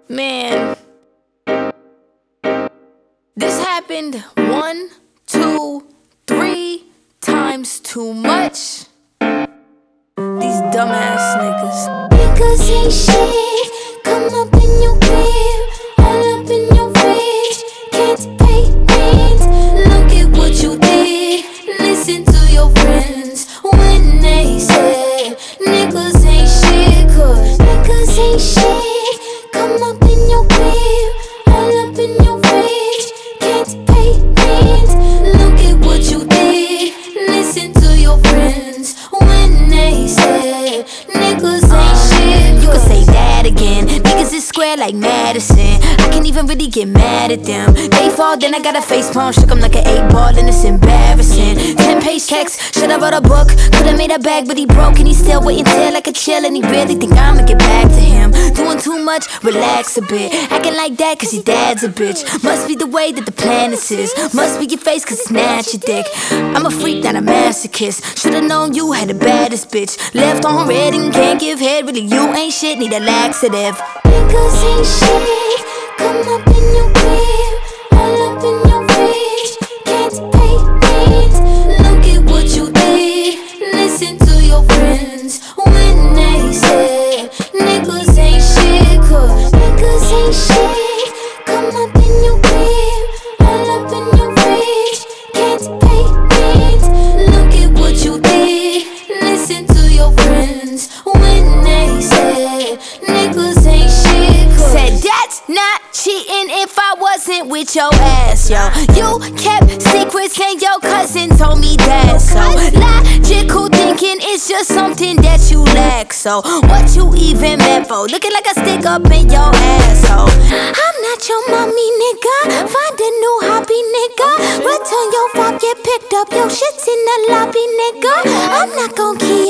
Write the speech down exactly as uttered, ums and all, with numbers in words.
Man, this happened one, two, three times too much. These dumbass niggas. Niggas ain't shit. Come up in your crib, all up in your fridge. Can't pay rent. Look at what you did. Listen to your friends when they say niggas ain't shit. Cause niggas ain't shit. Come up in your crib, all up in your fridge. Can't pay rent. Look at what you did. Listen to your friends when they say niggas ain't shit. You can say that again. Niggas is square like Madison. I can't even really get mad at them. They fall, then I got a face palm. Shook 'em like an eight ball and it's embarrassing. Ten page checks, should've wrote a book. Could've made a bag, but he broke and he still waiting till like a chill. And he really think I'ma get back to him. Doing too much, relax a bit. Acting like that cause your dad's a bitch. Must be the way that the planet is. Must be your face cause it's snatch your dick. I'm a freak, not a masochist. Should've known you had the baddest bitch. Left on red and can't give head. Really you ain't shit, need a laxative. Niggas ain't shit. Come up in your crib, all up in your fridge. Can't pay rent. Look at what you did. Listen to your friends when they say niggas ain't shit. Cause niggas ain't shit. Come up in your crib, all up in your fridge. Can't pay rent. Look at what you did. Listen to your friends when they say niggas ain't shit. Cause Said that's not cheating if I wasn't with your ass, yo. You kept secrets and your cousin told me that. So logical thinking is just something that you lack. So what you even meant for? Looking like a stick up in your asshole. I'm not your mommy, nigga. Find a new hobby, nigga. Return your phone, get picked up. Your shit's in the lobby, nigga. I'm not gon' keep